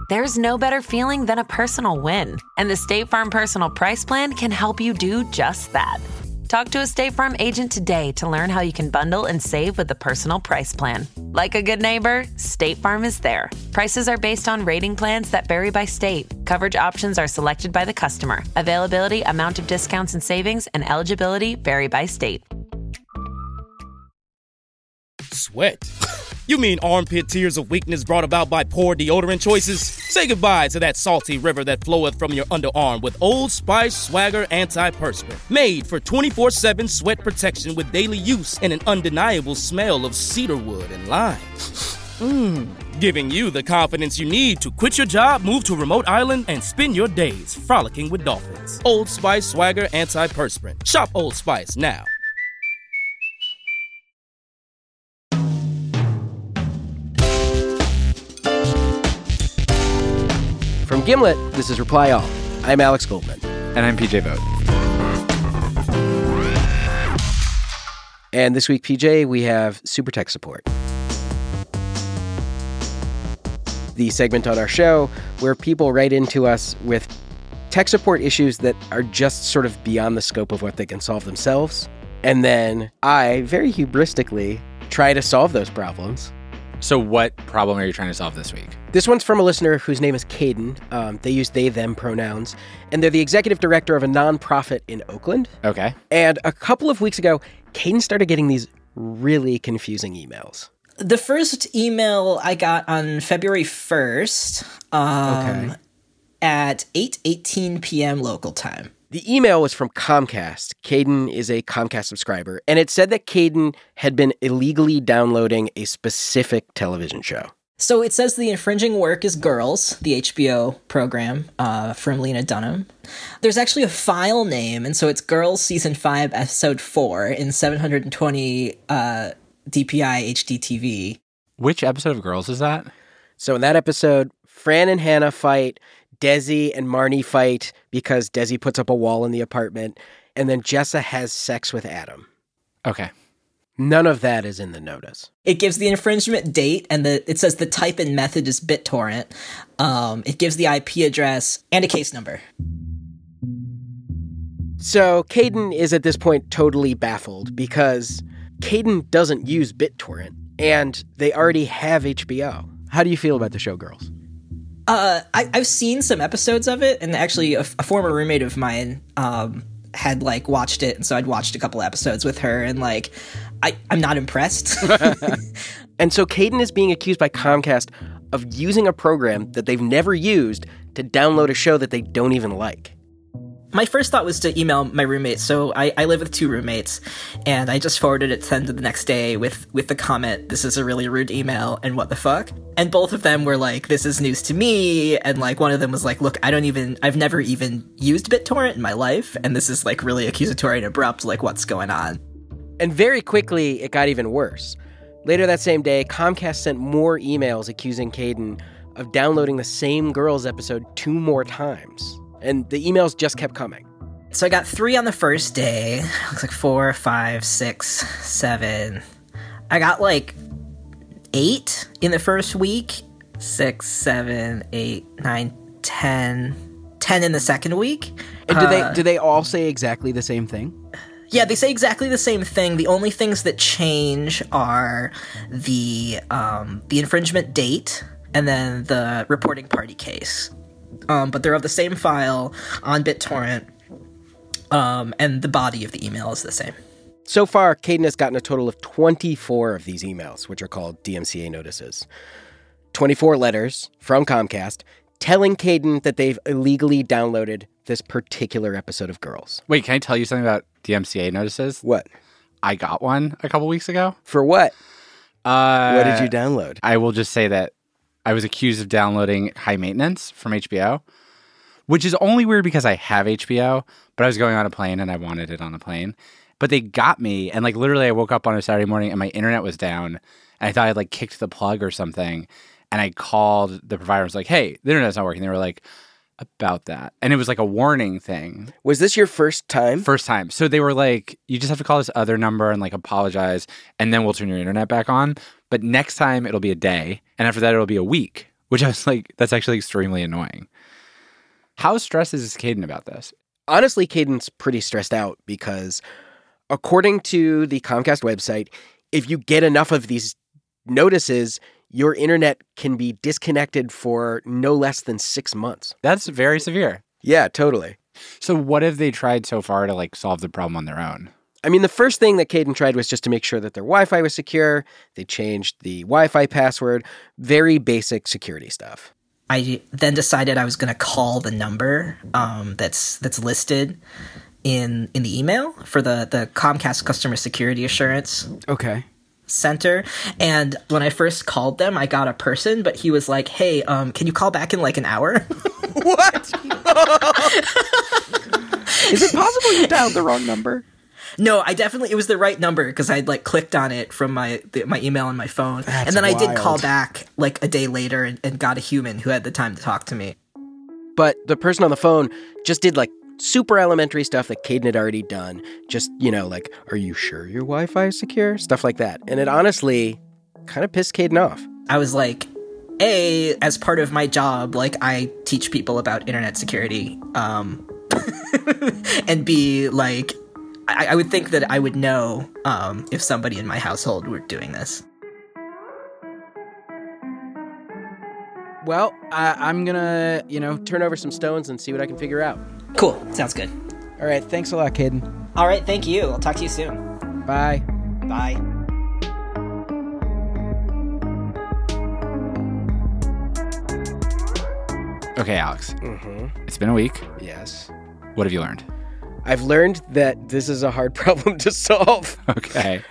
There's no better feeling than a personal win. And the State Farm Personal Price Plan can help you do just that. Talk to a State Farm agent today to learn how you can bundle and save with the Personal Price Plan. Like a good neighbor, State Farm is there. Prices are based on rating plans that vary by state. Coverage options are selected by the customer. Availability, amount of discounts and savings, and eligibility vary by state. Sweat? You mean armpit tears of weakness brought about by poor deodorant choices? Say goodbye to that salty river that floweth from your underarm with Old Spice Swagger Anti-Perspirant. Made for 24/7 sweat protection with daily use and an undeniable smell of cedarwood and lime. Giving you the confidence you need to quit your job, move to a remote island, and spend your days frolicking with dolphins. Old Spice Swagger Anti-Perspirant. Shop Old Spice now. From Gimlet, this is Reply All. I'm Alex Goldman. And I'm PJ Vogt. And this week, PJ, we have Super Tech Support. The segment on our show where people write into us with tech support issues that are just sort of beyond the scope of what they can solve themselves. And then I, very hubristically, try to solve those problems. So what problem are you trying to solve this week? This one's from a listener whose name is Caden. They use they, them pronouns. And they're the executive director of a nonprofit in Oakland. Okay. And a couple of weeks ago, Caden started getting these really confusing emails. The first email I got on February 1st at 8:18 p.m. local time. The email was from Comcast. Caden is a Comcast subscriber, and it said that Caden had been illegally downloading a specific television show. So it says the infringing work is Girls, the HBO program from Lena Dunham. There's actually a file name, and so it's Girls Season 5, Episode 4 in 720 DPI HDTV. Which episode of Girls is that? So in that episode, Fran and Hannah fight, Desi and Marnie fight because Desi puts up a wall in the apartment, and then Jessa has sex with Adam. Okay. None of that is in the notice. It gives the infringement date, and it says the type and method is BitTorrent. It gives the IP address and a case number. So Caden is at this point totally baffled because Caden doesn't use BitTorrent, and they already have HBO. How do you feel about the show Girls? I've seen some episodes of it, and actually a former roommate of mine had watched it, and so I'd watched a couple episodes with her, and I'm not impressed. And so Caden is being accused by Comcast of using a program that they've never used to download a show that they don't even like. My first thought was to email my roommate. So I live with two roommates, and I just forwarded it to them the next day with the comment, "This is a really rude email, and what the fuck?" And both of them were like, "This is news to me." And one of them was like, "Look, I've never even used BitTorrent in my life, and this is really accusatory and abrupt, what's going on?" And very quickly, it got even worse. Later that same day, Comcast sent more emails accusing Caden of downloading the same Girls episode 2 more times. And the emails just kept coming. So I got 3 on the first day. Looks like 4, 5, 6, 7. I got 8 in the first week. 6, 7, 8, 9, 10. 10 in the second week. And do they all say exactly the same thing? Yeah, they say exactly the same thing. The only things that change are the infringement date and then the reporting party case. But they're of the same file on BitTorrent, and the body of the email is the same. So far, Caden has gotten a total of 24 of these emails, which are called DMCA notices. 24 letters from Comcast telling Caden that they've illegally downloaded this particular episode of Girls. Wait, can I tell you something about DMCA notices? What? I got one a couple weeks ago. For what? What did you download? I will just say that I was accused of downloading High Maintenance from HBO, which is only weird because I have HBO, but I was going on a plane and I wanted it on a plane. But they got me, and literally I woke up on a Saturday morning and my internet was down, and I thought I'd kicked the plug or something, and I called the provider and was like, "Hey, the internet's not working." They were like, "About that." And it was a warning thing. Was this your first time? First time. So they were like, "You just have to call this other number and apologize, and then we'll turn your internet back on. But next time it'll be a day, and after that it'll be a week which I was like, that's actually extremely annoying. How stressed is Caden about this? Honestly, Caden's pretty stressed out because according to the Comcast website, if you get enough of these notices, your internet can be disconnected for no less than 6 months. That's very severe. Yeah, totally. So what have they tried so far to like solve the problem on their own? I mean, the first thing that Caden tried was just to make sure that their Wi-Fi was secure. They changed the Wi-Fi password, very basic security stuff. I then decided I was going to call the number that's listed in the email for the Comcast Customer Security Assurance Okay. Center. And when I first called them, I got a person, but he was like, "Hey, can you call back in like an hour?" What? Is it possible you dialed the wrong number? No, it was the right number because I'd like clicked on it from my email on my phone. And then I did call back like a day later and got a human who had the time to talk to me. But the person on the phone just did like super elementary stuff that Caden had already done. Just, like, are you sure your Wi-Fi is secure? Stuff like that. And it honestly kind of pissed Caden off. I was like, A, as part of my job, like I teach people about internet security. And B, like, I would think that I would know if somebody in my household were doing this. Well, I'm gonna, turn over some stones and see what I can figure out. Cool. Sounds good. All right. Thanks a lot, Caden. All right. Thank you. I'll talk to you soon. Bye. Bye. Okay, Alex. Mm-hmm. It's been a week. Yes. What have you learned? I've learned that this is a hard problem to solve. Okay.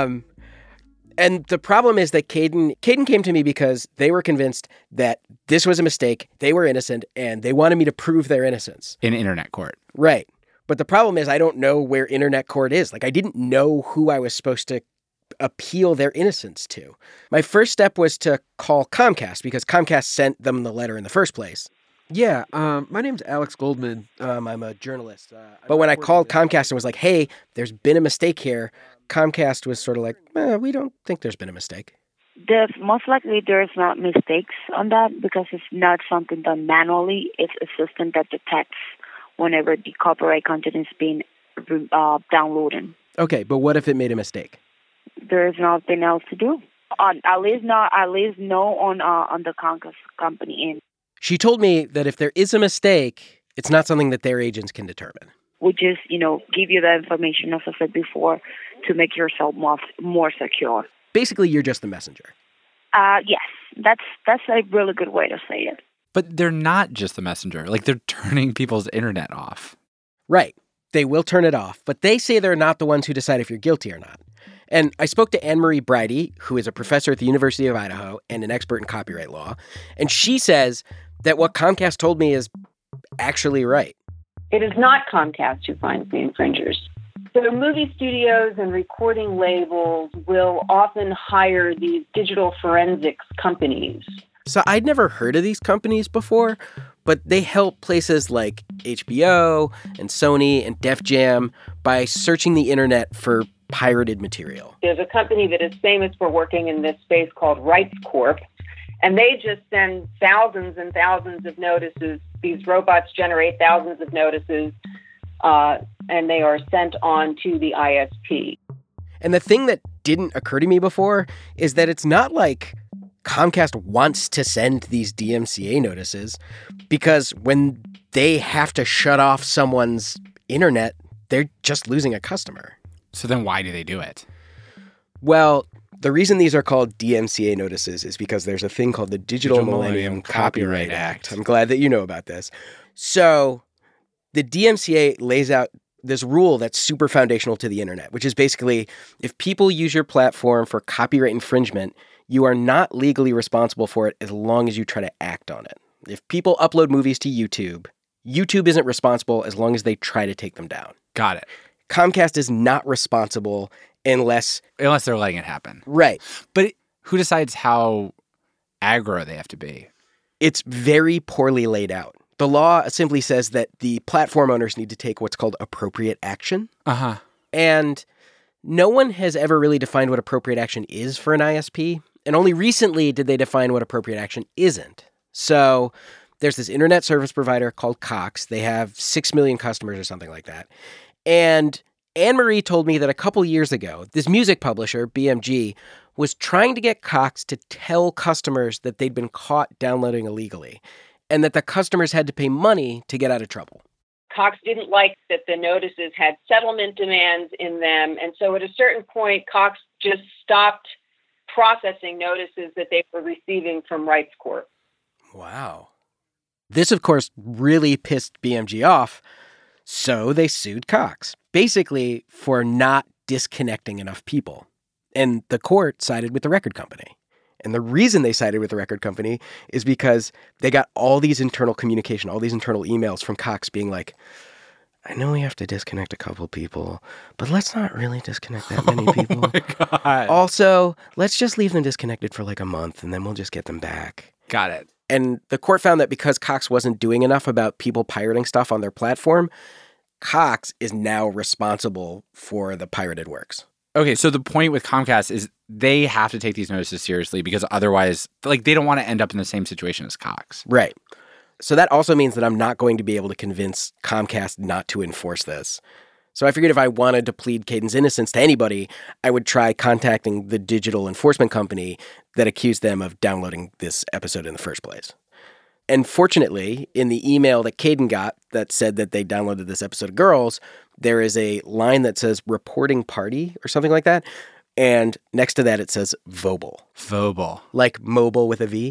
And the problem is that Caden came to me because they were convinced that this was a mistake, they were innocent, and they wanted me to prove their innocence. In internet court. Right. But the problem is I don't know where internet court is. Like, I didn't know who I was supposed to appeal their innocence to. My first step was to call Comcast because Comcast sent them the letter in the first place. Yeah, my name's Alex Goldman. I'm a journalist. But when I called Comcast and was like, hey, there's been a mistake here, Comcast was sort of like, we don't think there's been a mistake. Most likely there's not mistakes on that because it's not something done manually. It's a system that detects whenever the copyright content is being downloaded. Okay, but what if it made a mistake? There is nothing else to do. At least no on the Comcast company. She told me that if there is a mistake, it's not something that their agents can determine. We just, give you the information, as I said before, to make yourself more secure. Basically, you're just the messenger. Yes, that's a really good way to say it. But they're not just the messenger. Like, they're turning people's internet off. Right. They will turn it off, but they say they're not the ones who decide if you're guilty or not. And I spoke to Anne-Marie Bridey, who is a professor at the University of Idaho and an expert in copyright law, and she says that what Comcast told me is actually right. It is not Comcast who finds the infringers. So movie studios and recording labels will often hire these digital forensics companies. So I'd never heard of these companies before, but they help places like HBO and Sony and Def Jam by searching the internet for pirated material. There's a company that is famous for working in this space called Rights Corp, and they just send thousands and thousands of notices. These robots generate thousands of notices, and they are sent on to the ISP. And the thing that didn't occur to me before is that it's not like Comcast wants to send these DMCA notices, because when they have to shut off someone's internet, they're just losing a customer. So then why do they do it? Well, the reason these are called DMCA notices is because there's a thing called the Digital Millennium Copyright Act. I'm glad that you know about this. So the DMCA lays out this rule that's super foundational to the internet, which is basically if people use your platform for copyright infringement, you are not legally responsible for it as long as you try to act on it. If people upload movies to YouTube, YouTube isn't responsible as long as they try to take them down. Got it. Comcast is not responsible unless they're letting it happen. Right. But who decides how aggro they have to be? It's very poorly laid out. The law simply says that the platform owners need to take what's called appropriate action. Uh-huh. And no one has ever really defined what appropriate action is for an ISP. And only recently did they define what appropriate action isn't. So there's this internet service provider called Cox. They have 6 million customers or something like that. And Anne-Marie told me that a couple years ago, this music publisher, BMG, was trying to get Cox to tell customers that they'd been caught downloading illegally and that the customers had to pay money to get out of trouble. Cox didn't like that the notices had settlement demands in them. And so at a certain point, Cox just stopped processing notices that they were receiving from Rights Corp. Wow. This, of course, really pissed BMG off, so they sued Cox, basically for not disconnecting enough people. And the court sided with the record company. And the reason they sided with the record company is because they got all these internal communication, all these internal emails from Cox being like, I know we have to disconnect a couple people, but let's not really disconnect that many people. Oh my God. Also, let's just leave them disconnected for like a month and then we'll just get them back. Got it. And the court found that because Cox wasn't doing enough about people pirating stuff on their platform, Cox is now responsible for the pirated works. Okay, so the point with Comcast is they have to take these notices seriously because otherwise, like, they don't want to end up in the same situation as Cox. Right. So that also means that I'm not going to be able to convince Comcast not to enforce this. So I figured if I wanted to plead Caden's innocence to anybody, I would try contacting the digital enforcement company that accused them of downloading this episode in the first place. And fortunately, in the email that Caden got that said that they downloaded this episode of Girls, there is a line that says reporting party or something like that. And next to that, it says Vobel. Vobel. Like mobile with a V.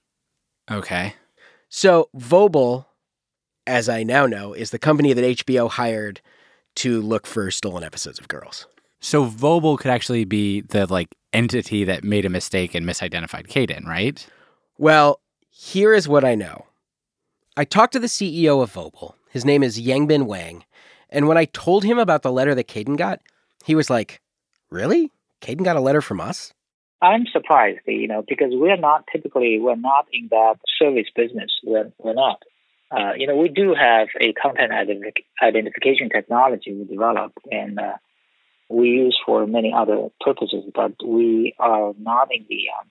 Okay. So Vobel, as I now know, is the company that HBO hired to look for stolen episodes of Girls. So Vobel could actually be the, like, entity that made a mistake and misidentified Caden, right? Well, here is what I know. I talked to the CEO of Vobel. His name is Yangbin Wang. And when I told him about the letter that Caden got, he was like, really? Caden got a letter from us? I'm surprised, because we're not in that service business. We're not. We do have a content identification technology we developed and we use for many other purposes, but we are not in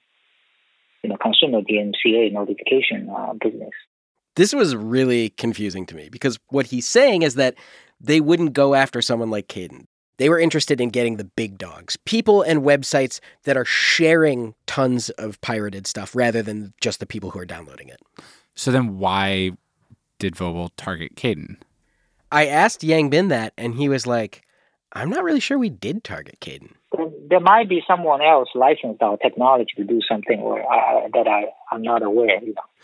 the consumer DMCA notification business. This was really confusing to me because what he's saying is that they wouldn't go after someone like Caden. They were interested in getting the big dogs, people and websites that are sharing tons of pirated stuff rather than just the people who are downloading it. So then why did Vobel target Caden? I asked Yangbin that, and he was like, I'm not really sure we did target Caden. There might be someone else licensed our technology to do something that I'm not aware.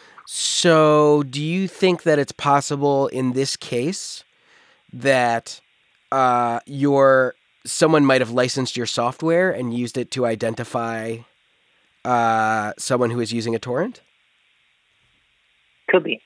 So do you think that it's possible in this case that someone might have licensed your software and used it to identify someone who is using a torrent? Could be.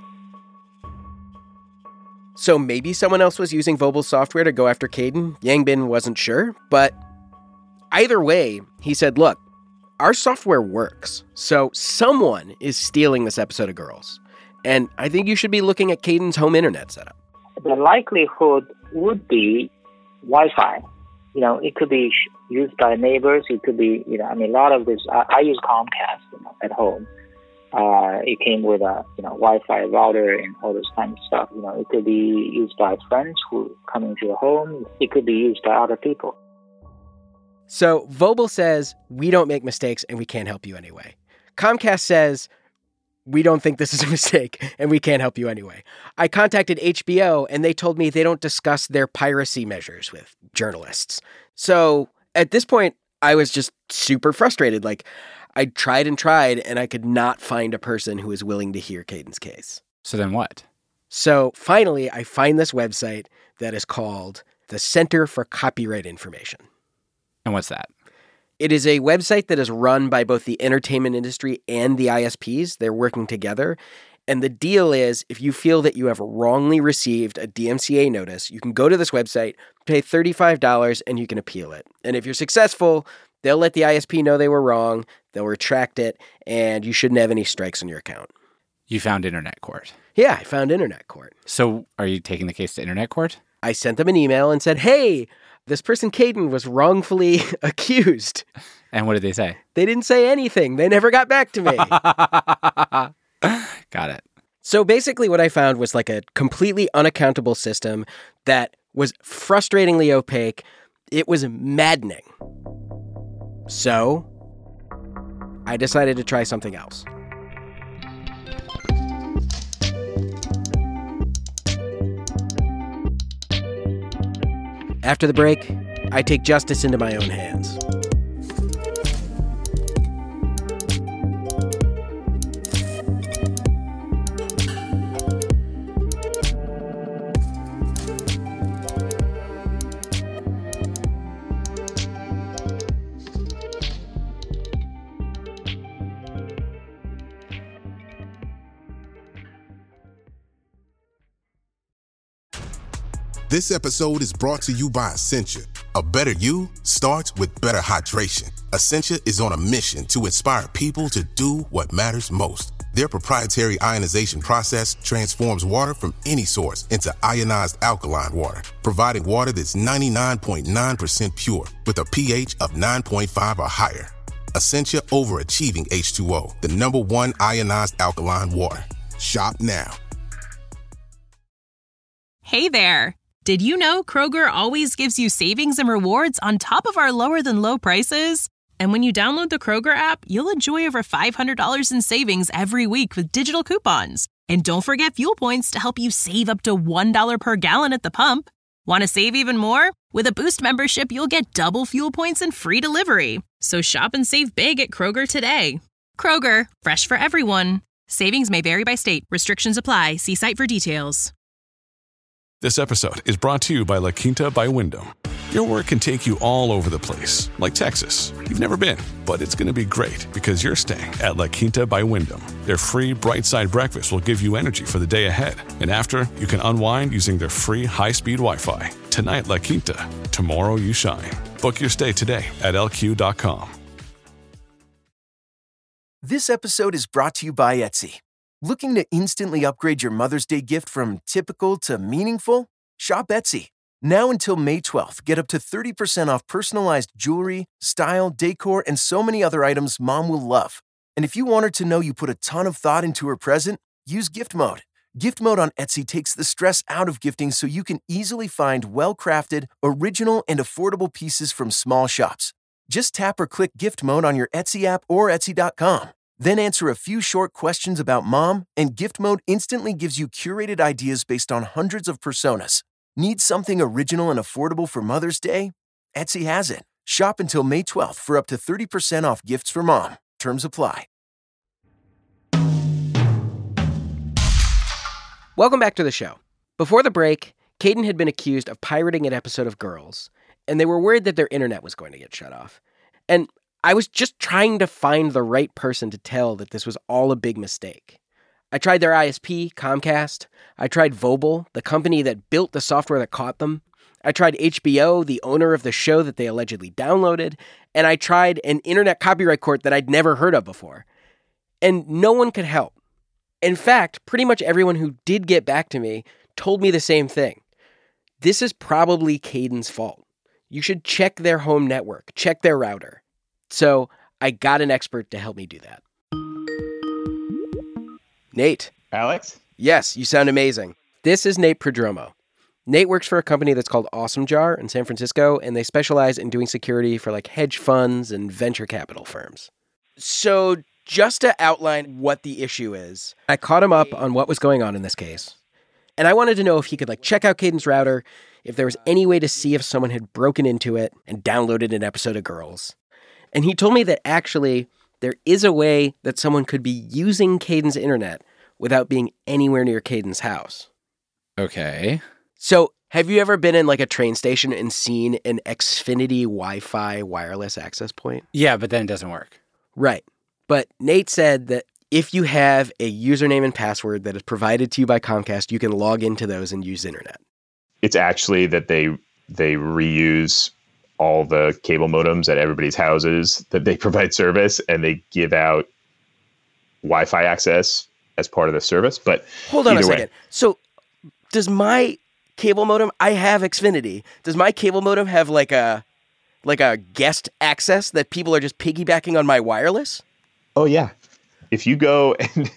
So maybe someone else was using Vobel's software to go after Caden. Yangbin wasn't sure, but either way, he said, look, our software works, so someone is stealing this episode of Girls. And I think you should be looking at Caden's home internet setup. The likelihood would be Wi-Fi. It could be used by neighbors. It could be, a lot of this. I use Comcast at home. It came with a Wi-Fi router and all this kind of stuff. It could be used by friends who come into your home. It could be used by other people. So Vobel says, we don't make mistakes and we can't help you anyway. Comcast says, we don't think this is a mistake and we can't help you anyway. I contacted HBO and they told me they don't discuss their piracy measures with journalists. So at this point, I was just super frustrated. Like, I tried and I could not find a person who was willing to hear Caden's case. So then what? So finally, I find this website that is called the Center for Copyright Information. And what's that? It is a website that is run by both the entertainment industry and the ISPs. They're working together. And the deal is, if you feel that you have wrongly received a DMCA notice, you can go to this website, pay $35, and you can appeal it. And if you're successful, they'll let the ISP know they were wrong, they'll retract it, and you shouldn't have any strikes on your account. You found Internet Court. Yeah, I found Internet Court. So are you taking the case to Internet Court? I sent them an email and said, hey, this person Caden was wrongfully accused. And what did they say? They didn't say anything. They never got back to me. Got it. So basically what I found was like a completely unaccountable system that was frustratingly opaque. It was maddening. So I decided to try something else. After the break, I take justice into my own hands. This episode is brought to you by Essentia. A better you starts with better hydration. Essentia is on a mission to inspire people to do what matters most. Their proprietary ionization process transforms water from any source into ionized alkaline water, providing water that's 99.9% pure with a pH of 9.5 or higher. Essentia overachieving H2O, the #1 ionized alkaline water. Shop now. Hey there. Did you know Kroger always gives you savings and rewards on top of our lower than low prices? And when you download the Kroger app, you'll enjoy over $500 in savings every week with digital coupons. And don't forget fuel points to help you save up to $1 per gallon at the pump. Want to save even more? With a Boost membership, you'll get double fuel points and free delivery. So shop and save big at Kroger today. Kroger, fresh for everyone. Savings may vary by state. Restrictions apply. See site for details. This episode is brought to you by La Quinta by Wyndham. Your work can take you all over the place, like Texas. You've never been, but it's going to be great because you're staying at La Quinta by Wyndham. Their free Bright Side breakfast will give you energy for the day ahead. And after, you can unwind using their free high-speed Wi-Fi. Tonight, La Quinta. Tomorrow, you shine. Book your stay today at LQ.com. This episode is brought to you by Etsy. Looking to instantly upgrade your Mother's Day gift from typical to meaningful? Shop Etsy. Now until May 12th, get up to 30% off personalized jewelry, style, decor, and so many other items Mom will love. And if you want her to know you put a ton of thought into her present, use Gift Mode. Gift Mode on Etsy takes the stress out of gifting so you can easily find well-crafted, original, and affordable pieces from small shops. Just tap or click Gift Mode on your Etsy app or Etsy.com. Then answer a few short questions about Mom, and Gift Mode instantly gives you curated ideas based on hundreds of personas. Need something original and affordable for Mother's Day? Etsy has it. Shop until May 12th for up to 30% off gifts for Mom. Terms apply. Welcome back to the show. Before the break, Caden had been accused of pirating an episode of Girls, and they were worried that their internet was going to get shut off. And I was just trying to find the right person to tell that this was all a big mistake. I tried their ISP, Comcast. I tried Vobel, the company that built the software that caught them. I tried HBO, the owner of the show that they allegedly downloaded. And I tried an internet copyright court that I'd never heard of before. And no one could help. In fact, pretty much everyone who did get back to me told me the same thing. This is probably Caden's fault. You should check their home network, check their router. So I got an expert to help me do that. Nate. Alex? Yes, you sound amazing. This is Nate Prodromo. Nate works for a company that's called Awesome Jar in San Francisco, and they specialize in doing security for like hedge funds and venture capital firms. So just to outline what the issue is, I caught him up on what was going on in this case. And I wanted to know if he could like check out Caden's router, if there was any way to see if someone had broken into it and downloaded an episode of Girls. And he told me that actually there is a way that someone could be using Caden's internet without being anywhere near Caden's house. Okay. So have you ever been in like a train station and seen an Xfinity Wi-Fi wireless access point? Yeah, but then it doesn't work. Right. But Nate said that if you have a username and password that is provided to you by Comcast, you can log into those and use internet. It's actually that they reuse all the cable modems at everybody's houses that they provide service, and they give out Wi-Fi access as part of the service. But hold on a second. So does my cable modem, I have Xfinity, does my cable modem have like a guest access that people are just piggybacking on my wireless? Oh, yeah. If you go and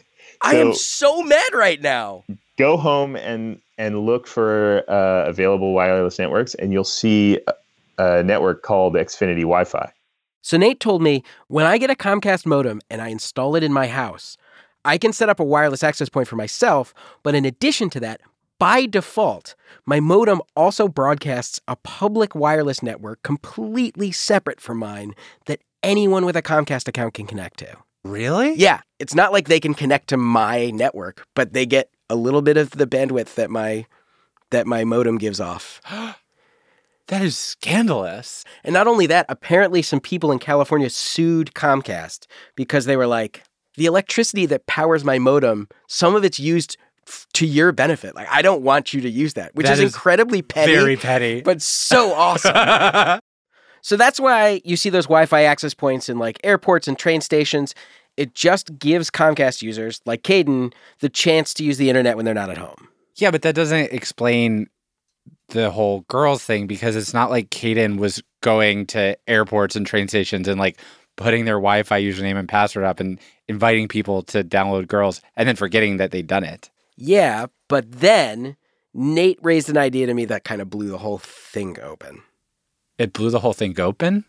I am so mad right now. Go home and look for available wireless networks, and you'll see a network called Xfinity Wi-Fi. So Nate told me when I get a Comcast modem and I install it in my house, I can set up a wireless access point for myself, but in addition to that, by default, my modem also broadcasts a public wireless network completely separate from mine that anyone with a Comcast account can connect to. Really? Yeah. It's not like they can connect to my network, but they get a little bit of the bandwidth that my modem gives off. That is scandalous. And not only that, apparently some people in California sued Comcast because they were like, the electricity that powers my modem, some of it's used to your benefit. Like, I don't want you to use that, which is incredibly petty. Very petty. But so awesome. So that's why you see those Wi-Fi access points in like airports and train stations. It just gives Comcast users like Caden the chance to use the internet when they're not at home. Yeah, but that doesn't explain the whole girls thing, because it's not like Caden was going to airports and train stations and like putting their Wi-Fi username and password up and inviting people to download girls and then forgetting that they'd done it. Yeah, but then Nate raised an idea to me that kind of blew the whole thing open. It blew the whole thing open?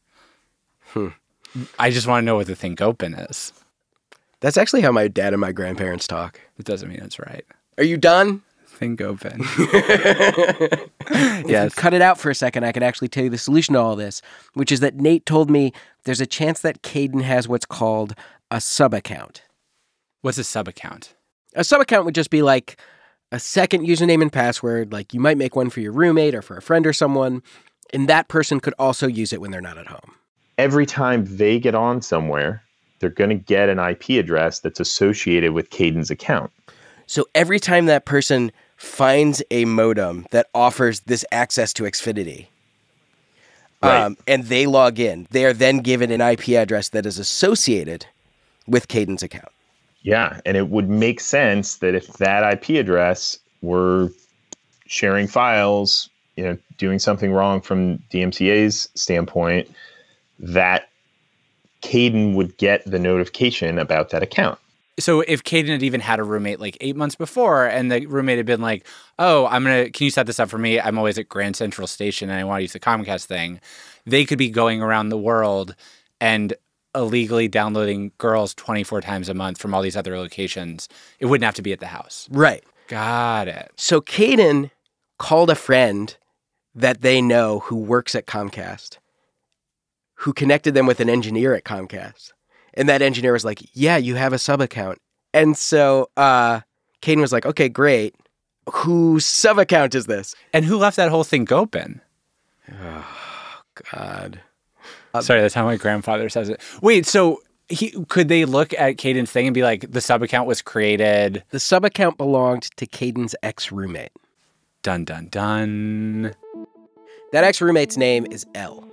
I just want to know what the thing open is. That's actually how my dad and my grandparents talk. It doesn't mean it's right. Are you done? Thing open. Yes. Cut it out for a second. I can actually tell you the solution to all this, which is that Nate told me there's a chance that Caden has what's called a sub-account. What's a sub-account? A sub-account would just be like a second username and password. Like you might make one for your roommate or for a friend or someone, and that person could also use it when they're not at home. Every time they get on somewhere, they're going to get an IP address that's associated with Caden's account. So every time that person finds a modem that offers this access to Xfinity, right. And they log in, they are then given an IP address that is associated with Caden's account. Yeah, and it would make sense that if that IP address were sharing files, doing something wrong from DMCA's standpoint, that Caden would get the notification about that account. So if Caden had even had a roommate like 8 months before, and the roommate had been like, oh, can you set this up for me? I'm always at Grand Central Station and I want to use the Comcast thing. They could be going around the world and illegally downloading girls 24 times a month from all these other locations. It wouldn't have to be at the house. Right. Got it. So Caden called a friend that they know who works at Comcast, who connected them with an engineer at Comcast. And that engineer was like, yeah, you have a sub-account. And so Caden was like, okay, great. Whose sub-account is this? And who left that whole thing open? Oh, God. Sorry, that's how my grandfather says it. Wait, so could they look at Caden's thing and be like, the sub-account was created? The sub-account belonged to Caden's ex-roommate. Dun, dun, dun. That ex-roommate's name is Elle.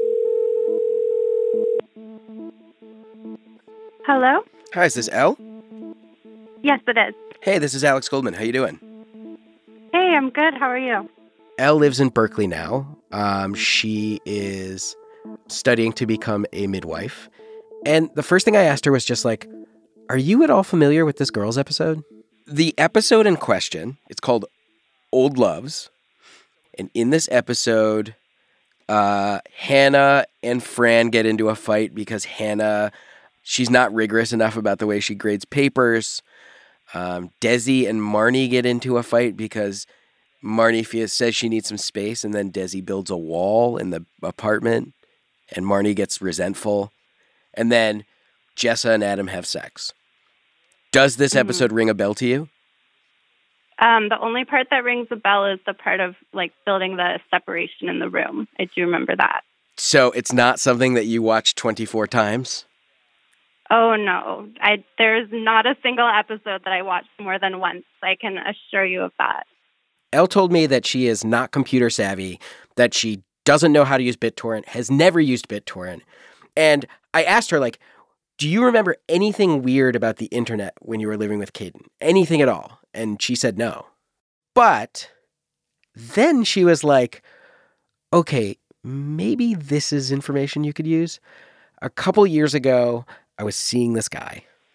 Hello? Hi, is this Elle? Yes, it is. Hey, this is Alex Goldman. How you doing? Hey, I'm good. How are you? Elle lives in Berkeley now. She is studying to become a midwife. And the first thing I asked her was just like, are you at all familiar with this Girls episode? The episode in question, it's called Old Loves. And in this episode, Hannah and Fran get into a fight because Hannah, she's not rigorous enough about the way she grades papers. Desi and Marnie get into a fight because Marnie says she needs some space, and then Desi builds a wall in the apartment, and Marnie gets resentful. And then Jessa and Adam have sex. Does this episode ring a bell to you? The only part that rings a bell is the part of like building the separation in the room. I do remember that. So it's not something that you watch 24 times? Oh, no. There's not a single episode that I watched more than once. I can assure you of that. Elle told me that she is not computer savvy, that she doesn't know how to use BitTorrent, has never used BitTorrent. And I asked her, like, do you remember anything weird about the internet when you were living with Caden? Anything at all? And she said no. But then she was like, okay, maybe this is information you could use. A couple years ago, I was seeing this guy.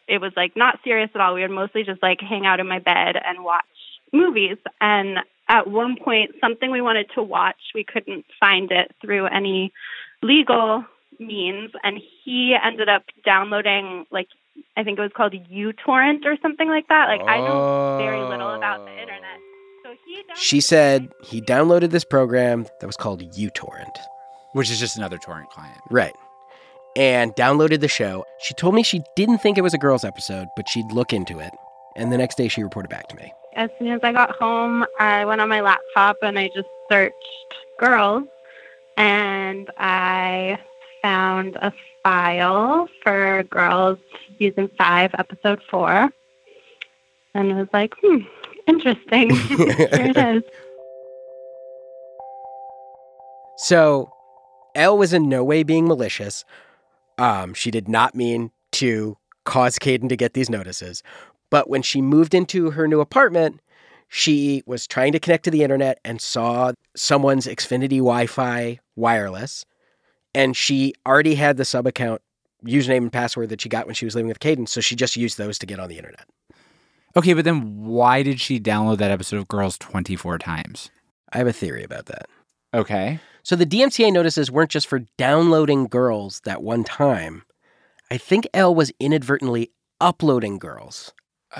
it was like not serious at all. We would mostly just like hang out in my bed and watch movies. And at one point, something we wanted to watch, we couldn't find it through any legal means. And he ended up downloading, like, I think it was called uTorrent or something like that. Like, I know very little about the internet. So She said he downloaded this program that was called uTorrent. Which is just another torrent client. Right. And downloaded the show. She told me she didn't think it was a girls' episode, but she'd look into it. And the next day she reported back to me. As soon as I got home, I went on my laptop and I just searched girls. And I found a file for girls season 5, episode 4. And I was like, interesting. Here it is. So, Elle was in no way being malicious. She did not mean to cause Caden to get these notices. But when she moved into her new apartment, she was trying to connect to the internet and saw someone's Xfinity Wi-Fi wireless. And she already had the sub-account username and password that she got when she was living with Caden, so she just used those to get on the internet. Okay, but then why did she download that episode of Girls 24 times? I have a theory about that. Okay. So the DMCA notices weren't just for downloading girls that one time. I think Elle was inadvertently uploading girls.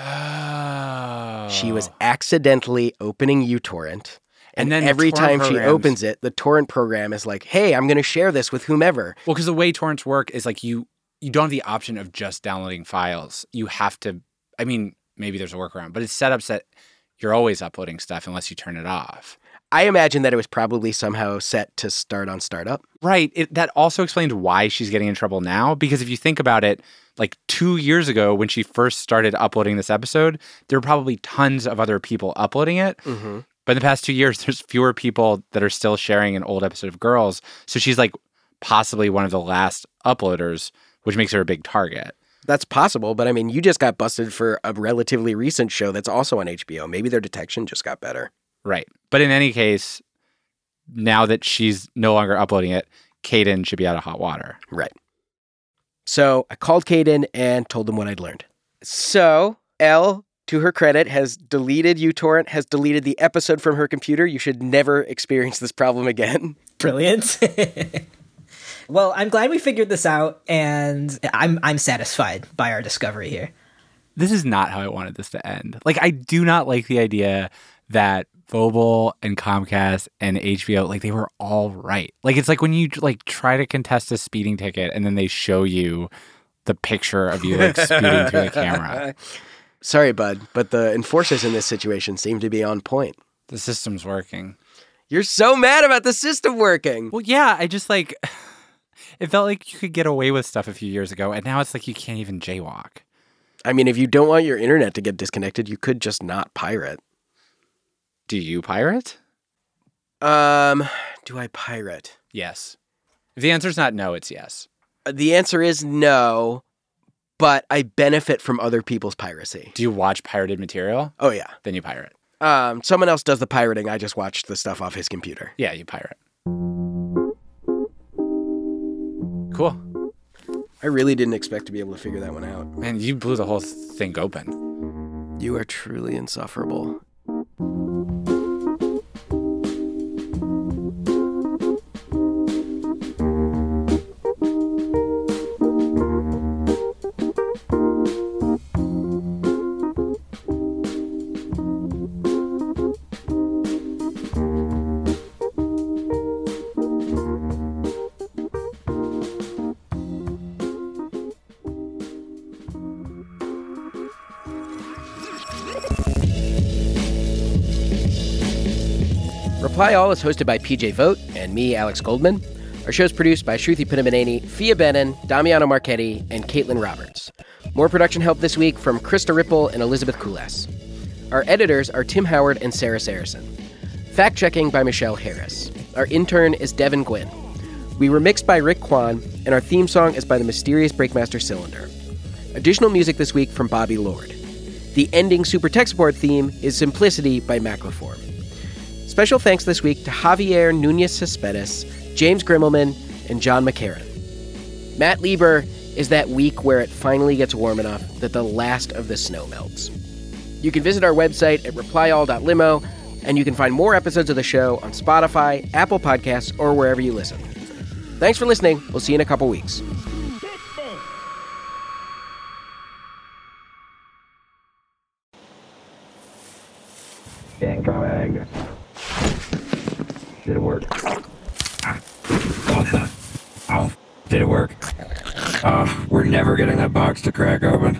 Oh. She was accidentally opening uTorrent. And then every time she opens it, the torrent program is like, hey, I'm going to share this with whomever. Well, because the way torrents work is like you don't have the option of just downloading files. You have to, I mean, maybe there's a workaround, but it's set up so that you're always uploading stuff unless you turn it off. I imagine that it was probably somehow set to start on startup. Right. That also explains why she's getting in trouble now. Because if you think about it, like 2 years ago when she first started uploading this episode, there were probably tons of other people uploading it. Mm-hmm. But in the past 2 years, there's fewer people that are still sharing an old episode of Girls. So she's like possibly one of the last uploaders, which makes her a big target. That's possible, but I mean, you just got busted for a relatively recent show that's also on HBO. Maybe their detection just got better. Right. But in any case, now that she's no longer uploading it, Caden should be out of hot water. Right. So I called Caden and told him what I'd learned. So Elle, to her credit, has deleted uTorrent, has deleted the episode from her computer. You should never experience this problem again. Brilliant. Well, I'm glad we figured this out, and I'm satisfied by our discovery here. This is not how I wanted this to end. Like, I do not like the idea that Vobel and Comcast and HBO, like, they were all right. Like, it's like when you, like, try to contest a speeding ticket and then they show you the picture of you, like, speeding through the camera. Sorry, bud, but the enforcers in this situation seem to be on point. The system's working. You're so mad about the system working. Well, yeah, I just, like, it felt like you could get away with stuff a few years ago, and now it's like you can't even jaywalk. I mean, if you don't want your internet to get disconnected, you could just not pirate. Do you pirate? Do I pirate? Yes. If the answer's not no, it's yes. The answer is no, but I benefit from other people's piracy. Do you watch pirated material? Oh, yeah. Then you pirate. Someone else does the pirating. I just watch the stuff off his computer. Yeah, you pirate. Cool. I really didn't expect to be able to figure that one out. Man, you blew the whole thing open. You are truly insufferable. Reply All is hosted by PJ Vogt and me, Alex Goldman. Our show is produced by Shruti Pinamaneni, Fia Benin, Damiano Marchetti, and Caitlin Roberts. More production help this week from Krista Ripple and Elizabeth Kulas. Our editors are Tim Howard and Sarah Saracen. Fact-checking by Michelle Harris. Our intern is Devin Gwynn. We were mixed by Rick Kwan, and our theme song is by the mysterious Breakmaster Cylinder. Additional music this week from Bobby Lord. The ending Super Tech Support theme is Simplicity by Macleform. Special thanks this week to Javier Nunez Cespedes, James Grimmelman, and John McCarran. Matt Lieber is that week where it finally gets warm enough that the last of the snow melts. You can visit our website at replyall.limo, and you can find more episodes of the show on Spotify, Apple Podcasts, or wherever you listen. Thanks for listening. We'll see you in a couple weeks. Incoming. Did it work? Oh, did it work? We're never getting that box to crack open.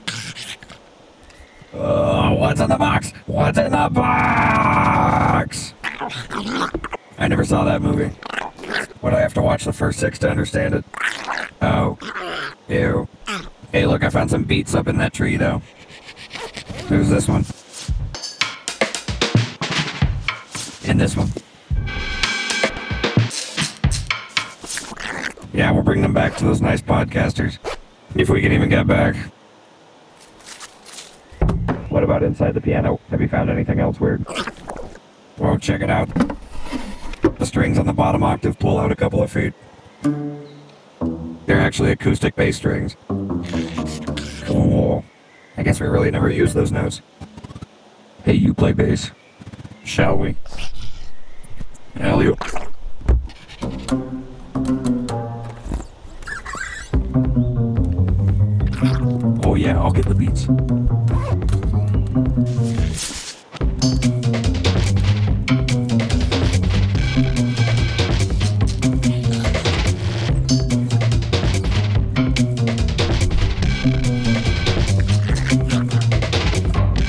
What's in the box? What's in the box? I never saw that movie. Would I have to watch the first 6 to understand it? Oh. Ew. Hey, look, I found some beets up in that tree, though. Who's this one? And this one. Yeah, we'll bring them back to those nice podcasters. If we can even get back. What about inside the piano? Have you found anything else weird? Well, check it out. The strings on the bottom octave pull out a couple of feet. They're actually acoustic bass strings. Oh, I guess we really never use those notes. Hey, you play bass. Shall we? Elliot. Oh yeah, I'll get the beats.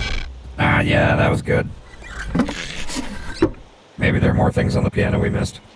Yeah, that was good. Maybe there are more things on the piano we missed.